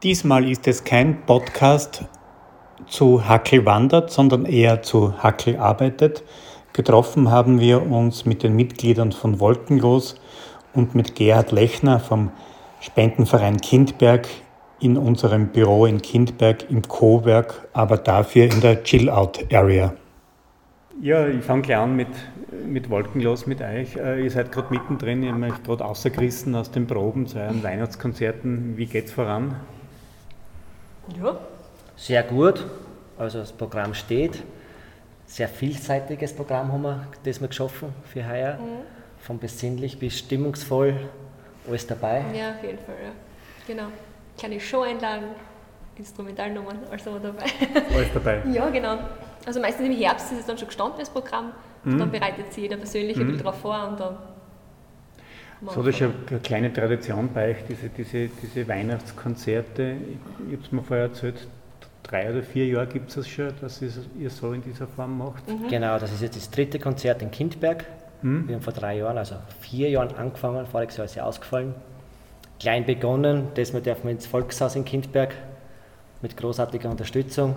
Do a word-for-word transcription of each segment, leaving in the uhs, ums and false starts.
Diesmal ist es kein Podcast zu Hackel wandert, sondern eher zu Hackel arbeitet. Getroffen haben wir uns mit den Mitgliedern von Wolkenlos und mit Gerhard Lechner vom Spendenverein Kindberg in unserem Büro in Kindberg im Cowork, aber dafür in der Chill-Out-Area. Ja, ich fange gleich an mit, mit Wolkenlos mit euch. Ihr seid gerade mittendrin, ihr habt euch gerade rausgerissen aus den Proben zu euren Weihnachtskonzerten. Wie geht's voran? Ja. Sehr gut, also das Programm steht. Sehr vielseitiges Programm haben wir, das wir geschaffen für heuer. Mhm. Von besinnlich bis stimmungsvoll, alles dabei. Ja, auf jeden Fall, ja. Genau. Kleine Show-Einlagen, Instrumentalnummern, alles haben wir dabei. Alles dabei? Ja, genau. Also meistens im Herbst ist es dann schon gestanden, das Programm. Und mhm. dann bereitet sich jeder persönlich ein bisschen mhm. darauf vor und dann... So, das ist ja eine kleine Tradition bei euch, diese, diese, diese Weihnachtskonzerte. Ich habe es mir vorher erzählt, drei oder vier Jahre gibt es das schon, dass ihr so in dieser Form macht. Mhm. Genau, das ist jetzt das dritte Konzert in Kindberg. Mhm. Wir haben vor drei Jahren, also vier Jahren angefangen, voriges Jahr ist ja ausgefallen. Klein begonnen, das wir dürfen ins Volkshaus in Kindberg mit großartiger Unterstützung.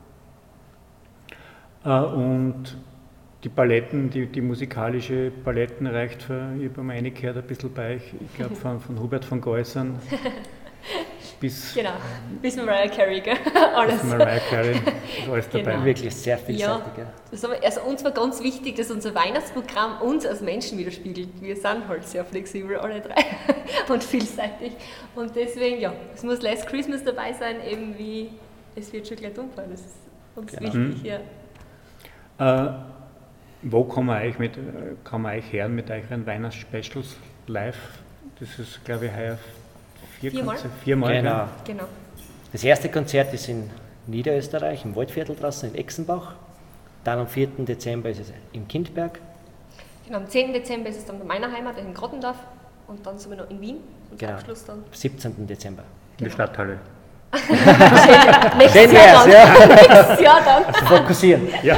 Uh, und die Paletten, die, die musikalische Paletten reicht für, ich habe mal reingehört, ein bisschen bei euch, ich glaube von, von Hubert von Geusern bis... Genau, bis Mariah Carey, gell? Alles. Bis Mariah Carey, ist alles dabei. Genau. Wirklich sehr vielseitig. Ja, das aber, also uns war ganz wichtig, dass unser Weihnachtsprogramm uns als Menschen widerspiegelt. Wir sind halt sehr flexibel, alle drei, und vielseitig. Und deswegen, ja, es muss Last Christmas dabei sein, eben wie es wird schon gleich umfallen. Das ist uns genau. wichtig, mhm. ja. Uh, Wo kann man euch, mit, kann man euch hören mit euren Weihnachtsspecials live? Das ist, glaube ich, heuer vier viermal. Konzerte, viermal. Genau. genau. Das erste Konzert ist in Niederösterreich, im Waldviertel draußen in Exenbach. Dann am vierten Dezember ist es in Kindberg. Genau, am zehnten Dezember ist es dann bei meiner Heimat in Grottendorf und dann sind wir noch in Wien. Und genau. Abschluss dann. siebzehnten Dezember. In der Stadthalle. Nächstes Jahr dann. Ja. Nächstes Jahr dann. Fokussieren. Ja.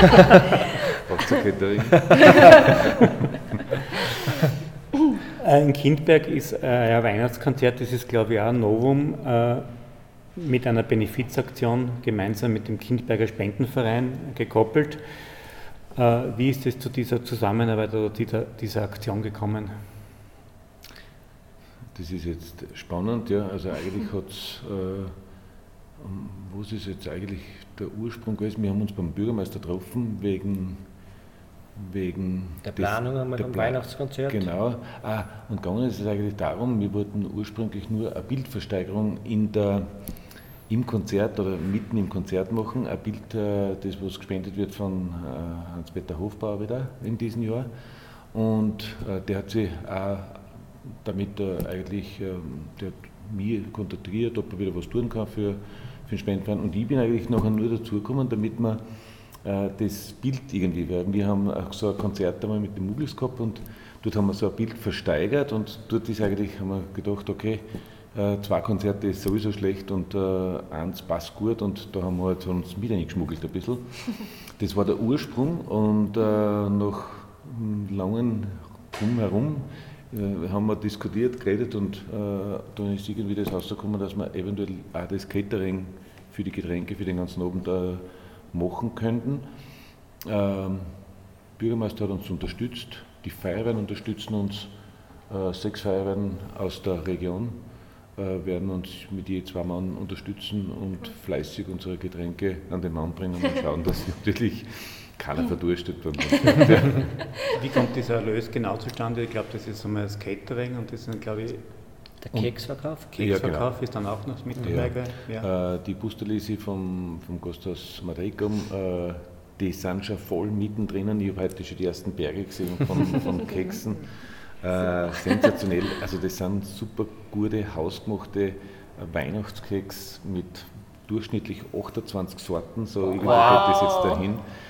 In Kindberg ist ein Weihnachtskonzert, das ist, glaube ich, auch ein Novum, mit einer Benefizaktion gemeinsam mit dem Kindberger Spendenverein gekoppelt. Wie ist es zu dieser Zusammenarbeit oder dieser, dieser Aktion gekommen? Das ist jetzt spannend, ja. Also eigentlich hat es, äh, was ist jetzt eigentlich der Ursprung gewesen? Wir haben uns beim Bürgermeister getroffen wegen, wegen der Planung einmal beim Weihnachtskonzert. Genau. Ah, und gegangen ist es eigentlich darum, wir wollten ursprünglich nur eine Bildversteigerung in der, im Konzert oder mitten im Konzert machen. Ein Bild, äh, das was gespendet wird von äh, Hans-Peter Hofbauer wieder in diesem Jahr. Und äh, der hat sich auch damit äh, eigentlich, äh, der hat mich kontaktiert, ob er wieder was tun kann für, für den Spendenverein. Und ich bin eigentlich nachher nur dazugekommen, damit wir äh, das Bild irgendwie werden. Wir haben auch so ein Konzert einmal mit den Muggels gehabt und dort haben wir so ein Bild versteigert und dort ist eigentlich, haben wir gedacht, okay, äh, zwei Konzerte ist sowieso schlecht und äh, eins passt gut und da haben wir halt uns wieder geschmuggelt ein bisschen. Das war der Ursprung und äh, nach langen Drumherum äh, haben wir diskutiert, geredet und äh, dann ist irgendwie das rausgekommen, dass wir eventuell auch das Catering für die Getränke für den ganzen Abend äh, machen könnten. Ähm, der Bürgermeister hat uns unterstützt, die Feuerwehren unterstützen uns, äh, sechs Feuerwehren aus der Region äh, werden uns mit je zwei Mann unterstützen und fleißig unsere Getränke an den Mann bringen und schauen, dass natürlich keiner verdurstet. Wie kommt dieser Erlös genau zustande? Ich glaube, das ist einmal das Catering und das sind, glaube ich, der Keksverkauf. Keksverkauf ja, genau. ist dann auch noch mit dabei. Ja. Ja. Äh, die Busterlisi vom, vom Gasthaus Madrigum, äh, die sind schon voll mittendrin. Ich habe heute schon die ersten Berge gesehen von, von Keksen. Äh, sensationell. Also das sind super gute, hausgemachte Weihnachtskeks mit durchschnittlich achtundzwanzig Sorten. So irgendwie wow. geht das jetzt dahin.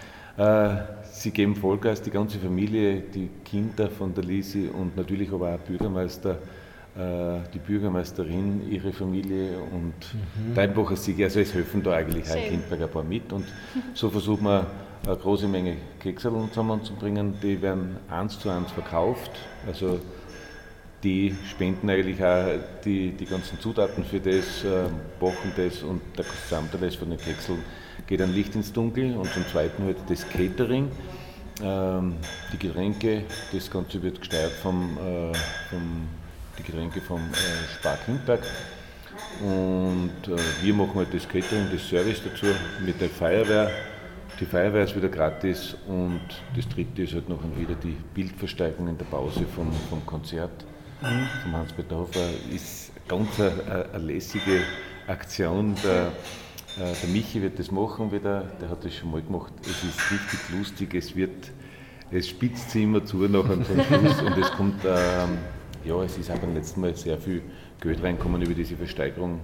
Sie geben Vollgas, die ganze Familie, die Kinder von der Lisi und natürlich aber auch Bürgermeister, die Bürgermeisterin, ihre Familie und mhm. der Einbacher Sieg. Also es helfen da eigentlich auch Kindberg ein paar mit und so versuchen wir eine große Menge Kekse zusammenzubringen. Die werden eins zu eins verkauft. Also die spenden eigentlich auch die, die ganzen Zutaten für das, äh, backen das und der gesamte Rest von den Kekseln geht an Licht ins Dunkel und zum Zweiten halt das Catering, ähm, die Getränke, das Ganze wird gesteuert vom, äh, vom die Getränke vom äh, Spar Kindberg und äh, wir machen halt das Catering, das Service dazu mit der Feuerwehr. Die Feuerwehr ist wieder gratis und das dritte ist halt noch wieder die Bildversteigerung in der Pause vom, vom Konzert mhm. vom Hans-Peter Hofer. Ist ganz eine, eine lässige Aktion. Der, der Michi wird das machen wieder, der hat das schon mal gemacht. Es ist richtig lustig, es wird, es spitzt sich immer zu nachher zum Schluss und es kommt, ähm, ja, es ist auch beim letzten Mal sehr viel Geld reinkommen über diese Versteigerung.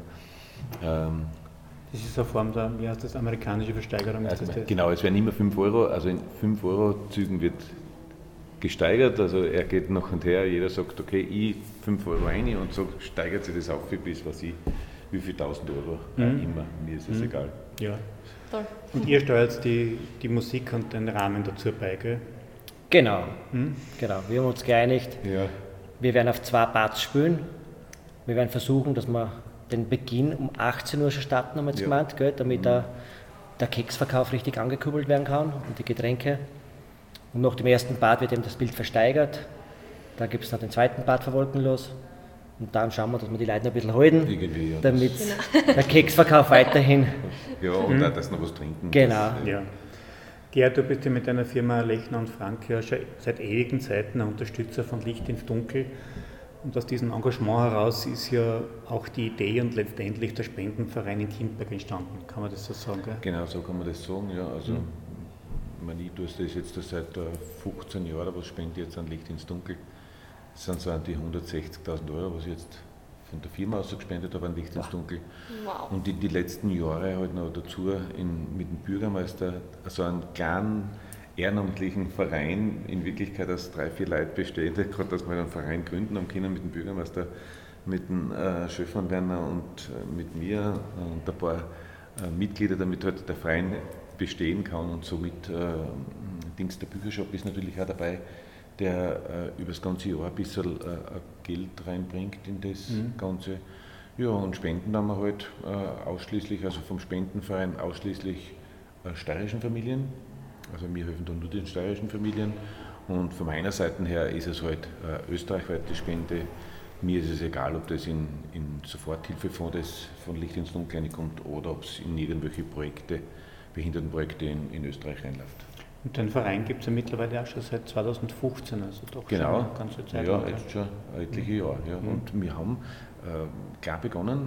Ähm, Das ist eine Form der, wie heißt das, amerikanische Versteigerung? Also, das genau, es werden immer fünf Euro, also in fünf Euro Zügen wird gesteigert, also er geht nach und her, jeder sagt, okay, ich fünf Euro rein und so steigert sich das auf bis, was ich, wie viel tausend Euro mhm. immer, mir ist es mhm. egal. Ja. Toll. Und ihr steuert die, die Musik und den Rahmen dazu bei, gell? Genau, mhm. genau, wir haben uns geeinigt, ja. wir werden auf zwei Parts spielen, wir werden versuchen, dass wir den Beginn um achtzehn Uhr schon starten, haben wir jetzt ja. gemeint, gell, damit mhm. der, der Keksverkauf richtig angekurbelt werden kann und die Getränke. Und nach dem ersten Part wird eben das Bild versteigert. Dann gibt es noch den zweiten Part von Wolkenlos. Und dann schauen wir, dass wir die Leute noch ein bisschen halten, ja, damit genau. der Keksverkauf weiterhin... Ja, und mhm. auch, dass noch was trinken. Genau. Das, ja. Gerhard, du bist ja mit deiner Firma Lechner und Frank ja schon seit ewigen Zeiten ein Unterstützer von Licht ins Dunkel. Und aus diesem Engagement heraus ist ja auch die Idee und letztendlich der Spendenverein in Kindberg entstanden. Kann man das so sagen? Gell? Genau, so kann man das sagen. Ja. Also, mhm. ich meine, ich tue das jetzt seit fünfzehn Jahren, was spende ich jetzt an Licht ins Dunkel. Das sind so an die hundertsechzigtausend Euro, was ich jetzt von der Firma aus gespendet habe an Licht ins Dunkel. Wow. Und in die letzten Jahre halt noch dazu in, mit dem Bürgermeister so einen kleinen ehrenamtlichen Verein, in Wirklichkeit aus drei, vier Leuten besteht, gerade dass wir einen Verein gründen haben können mit dem Bürgermeister, mit dem äh, Schöffmann Werner und äh, mit mir und ein paar äh, Mitglieder, damit halt der Verein bestehen kann und somit äh, Dings, der Büchershop ist natürlich auch dabei, der äh, über das ganze Jahr ein bisschen äh, Geld reinbringt in das mhm. Ganze. Ja, und Spenden haben wir halt äh, ausschließlich, also vom Spendenverein ausschließlich äh, steirischen Familien. Also wir helfen da nur den steirischen Familien und von meiner Seite her ist es halt äh, österreichweite Spende. Mir ist es egal, ob das in, in Soforthilfefonds von Licht ins Dunkel kommt oder ob es in irgendwelche Projekte, Behindertenprojekte in, in Österreich reinläuft. Und den Verein gibt es ja mittlerweile auch schon seit zweitausendfünfzehn, also doch genau. schon eine ganze Zeit. Ja, jetzt schon etliche Jahre. Ja. Mhm. Und wir haben äh, klar begonnen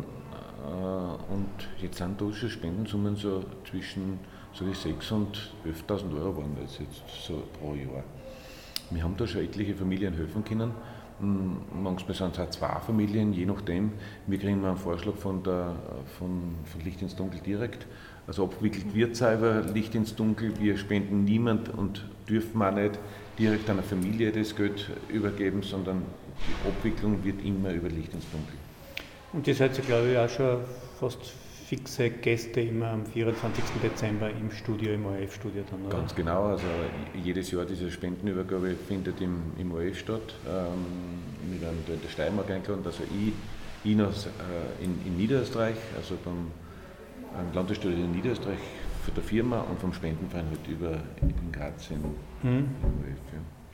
äh, und jetzt sind da schon Spendensummen so zwischen so sechstausend und elftausend Euro waren das jetzt so pro Jahr. Wir haben da schon etliche Familien helfen können. Manchmal sind es auch zwei Familien, je nachdem. Wir kriegen mal einen Vorschlag von, der, von, von Licht ins Dunkel direkt. Also abgewickelt wird es über Licht ins Dunkel. Wir spenden niemand und dürfen auch nicht direkt einer Familie das Geld übergeben, sondern die Abwicklung wird immer über Licht ins Dunkel. Und ihr seid ja, glaube ich, auch schon fast fixe Gäste immer am vierundzwanzigsten Dezember im Studio, im O R F-Studio dann, oder? Ganz genau, also jedes Jahr diese Spendenübergabe findet im, im O R F statt. Ähm, wir werden da in der Steiermark eingeladen, also ich, ich noch, äh, in, in Niederösterreich, also beim ähm, Landesstudio in Niederösterreich für die Firma und vom Spendenverein halt über in Graz im, mhm. im O R F.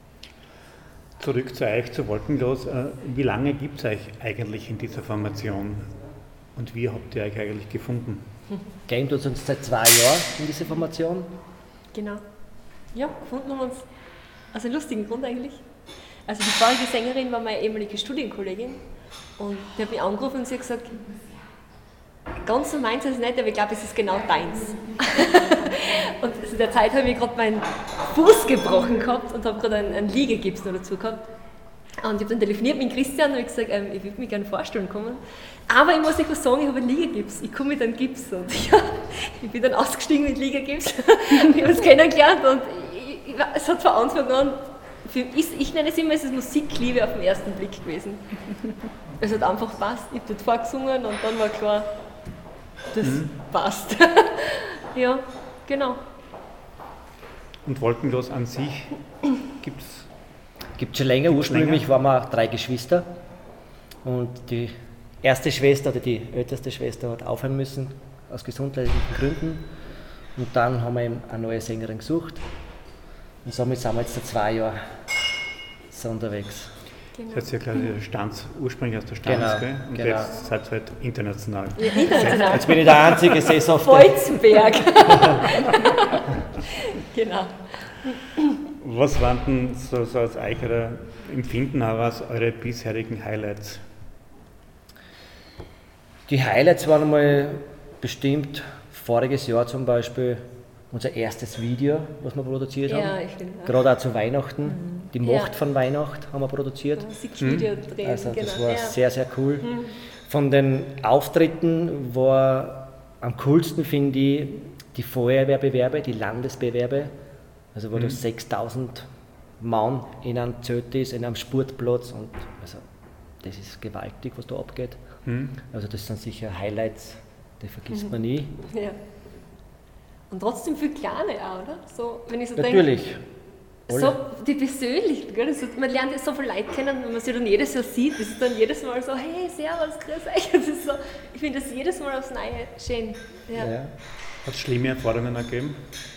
Ja. Zurück zu euch, zu Wolkenlos. Wie lange gibt es euch eigentlich in dieser Formation? Und wie habt ihr euch eigentlich gefunden? Gehen tut uns seit zwei Jahren in diese Formation. Genau. Ja, gefunden haben wir uns aus einem lustigen Grund eigentlich. Also die vorige Sängerin war meine ehemalige Studienkollegin und die hat mich angerufen und sie hat gesagt, ganz so meins ist es nicht, aber ich glaube, es ist genau deins. Und in der Zeit habe ich gerade meinen Fuß gebrochen gehabt und habe gerade einen, einen Liegegips noch dazu gehabt. Und ich habe dann telefoniert mit Christian und habe gesagt, ähm, ich würde mich gerne vorstellen kommen. Aber ich muss euch was sagen, ich habe einen Liegegips, ich komme mit einem Gips. Und ja, ich bin dann ausgestiegen mit Liegegips, wir haben uns kennengelernt und ich, ich, es hat von Anfang an, für, ich, ich nenne es immer, es ist Musikliebe auf den ersten Blick gewesen. Es hat einfach gepasst, ich habe dort vorgesungen und dann war klar, das mhm. passt. Ja, genau. Und Wolkenlos an sich, gibt es Gibt schon länger. Ursprünglich waren wir drei Geschwister und die erste Schwester oder die älteste Schwester hat aufhören müssen aus gesundheitlichen Gründen und dann haben wir eben eine neue Sängerin gesucht und somit sind wir jetzt seit zwei Jahren so unterwegs. Genau. Das ist ja quasi der Stanz, ursprünglich aus der Stanz, genau, gell? Und genau. jetzt seid ihr halt international. Ja, international. Jetzt bin ich der einzige Sesshafte. Volzberg. Genau. Was waren denn so, so aus eurer Empfinden heraus eure bisherigen Highlights? Die Highlights waren einmal bestimmt voriges Jahr zum Beispiel unser erstes Video, was wir produziert Ja, haben. ich finde auch. Gerade auch zu Weihnachten. Mhm. Die Macht Ja. von Weihnacht haben wir produziert. Musikvideo Mhm. drehen, Also genau. das war ja. sehr, sehr cool. Mhm. Von den Auftritten war am coolsten, finde ich, die Feuerwehrbewerbe, die Landesbewerbe. Also wo Mhm. da sechstausend Mann in einem Zelt ist, in einem Sportplatz. Und also, das ist gewaltig, was da abgeht. Mhm. Also das sind sicher Highlights, die vergisst Mhm. man nie. Ja. Und trotzdem viel kleine auch, oder? So, wenn ich so Natürlich. denke, so die persönlichen, gell? Das ist, man lernt ja so viele Leute kennen, wenn man sie dann jedes Jahr sieht, das ist dann jedes Mal so, hey, servus, grüß euch. Das ist so, ich finde das jedes Mal aufs Neue schön. Ja. Ja, Hat es schlimme Erfahrungen gegeben?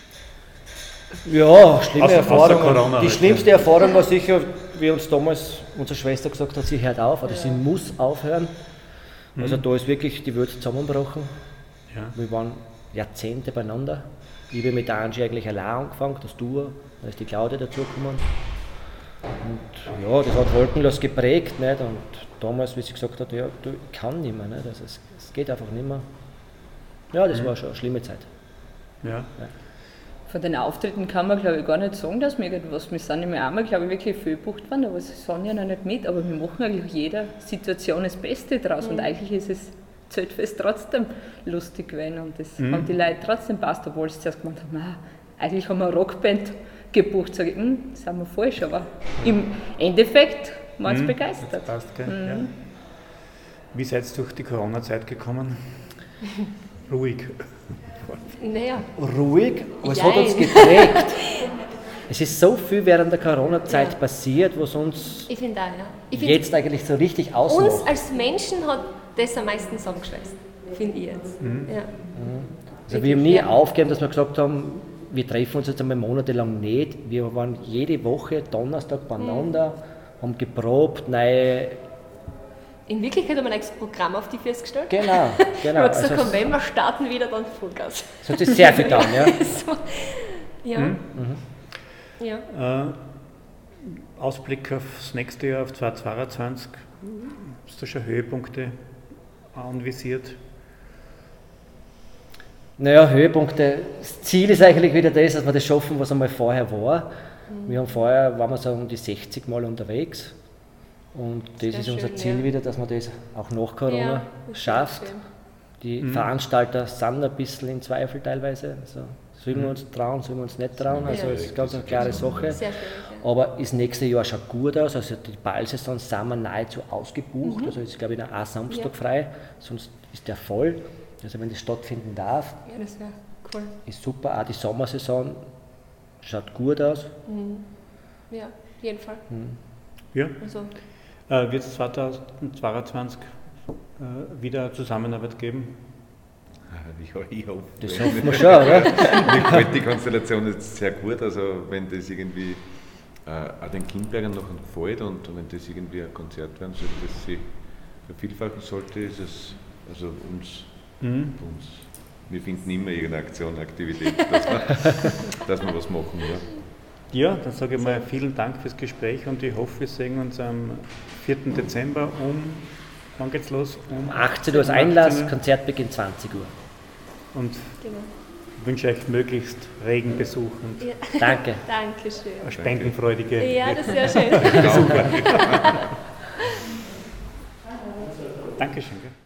ja schlimme Außer- Erfahrungen. außer Corona Die halt, schlimmste ja. Erfahrung war sicher, wie uns damals unsere Schwester gesagt hat, sie hört auf oder Ja. sie muss aufhören. Also Mhm. da ist wirklich die Welt zusammengebrochen. Ja. Wir waren Jahrzehnte beieinander. Ich habe mit der Angie eigentlich allein angefangen, das Duo, da ist die Claudia dazugekommen. Und ja, das hat Wolkenlos geprägt. Nicht? Und damals, wie sie gesagt hat, ja, du, ich kann nicht mehr, nicht? Also es, es geht einfach nicht mehr. Ja, das Mhm. war schon eine schlimme Zeit. Ja. Von den Auftritten kann man, glaube ich, gar nicht sagen, dass wir irgendwas, wir sind immer einmal, glaube ich, wirklich viel gebucht worden, aber sie sagen ja noch nicht mit, aber wir machen eigentlich jeder Situation das Beste draus und eigentlich ist es Zeltfest trotzdem lustig gewesen und das Mhm. haben die Leute trotzdem passt, obwohl sie zuerst gemeint haben, ah, eigentlich haben wir eine Rockband gebucht, sage ich, hm, das sind wir falsch, aber im Endeffekt waren sie Mhm. begeistert. Das passt, gell? Mhm. Ja. Wie seid ihr durch die Corona-Zeit gekommen? Ruhig. Naja, Ruhig, aber es Jein. hat uns geprägt. Es ist so viel während der Corona-Zeit Ja. passiert, was uns ich finde auch, ja. Ich finde, jetzt eigentlich so richtig uns ausmacht. als Menschen hat das am meisten zusammengeschweißt, finde ich jetzt. Ja. Also wir haben nie Ja. aufgegeben, dass wir gesagt haben, wir treffen uns jetzt einmal monatelang nicht. Wir waren jede Woche Donnerstag beieinander, haben geprobt, neue. In Wirklichkeit haben wir ein eigenes Programm auf die Füße gestellt. Genau, Wir genau. haben gesagt, Also komm, es, wenn wir starten wieder, dann Vollgas. es hat sich sehr viel getan, ja. so. Ja. Mhm. Ja. Äh, Ausblick aufs nächste Jahr, auf zweitausendzweiundzwanzig. Hast du schon Höhepunkte anvisiert? Naja, Höhepunkte. Das Ziel ist eigentlich wieder das, dass wir das schaffen, was einmal vorher war. Wir haben vorher, waren wir so um die sechzig Mal unterwegs. Und das Sehr ist unser schön, Ziel ja. wieder, dass man das auch nach Corona Ja, das ist schafft. schön. Die Mhm. Veranstalter sind ein bisschen in Zweifel teilweise. Also, sollen wir uns trauen, sollen wir uns nicht trauen? Also Ja. es ist ganz eine klare Sache. Sehr schön. Ja. Aber das nächste Jahr schaut gut aus. Also die Ballsaison sind wir nahezu ausgebucht. Also ist, glaube ich, noch ein Samstag Ja. frei, sonst ist der voll. Also wenn das stattfinden darf, Ja, das wäre cool. ist super. Auch die Sommersaison schaut gut aus. Ja, auf jeden Fall. Ja. Also, Äh, Wird es zweitausendzweiundzwanzig äh, wieder eine Zusammenarbeit geben? Ja, ich hoffe. Das hoffen wir schon, oder? Mir gefällt die Konstellation jetzt sehr gut. Also wenn das irgendwie äh, auch den Kindbergern noch gefällt und wenn das irgendwie ein Konzert werden sollte, das sich vervielfachen sollte, ist es also uns, Mhm. uns wir finden immer irgendeine Aktion, Aktivität, dass wir, dass wir was machen. Ja. Ja, dann sage ich mal vielen Dank fürs Gespräch und ich hoffe, wir sehen uns am vierten Dezember um, wann geht's los? Um achtzehn Uhr ist Einlass, achtzehn Uhr. Konzertbeginn zwanzig Uhr. Und genau. wünsche euch möglichst regen Besuch und Ja. Danke. Dankeschön. eine spendenfreudige. Ja, das ist sehr schön. Dankeschön. Gell?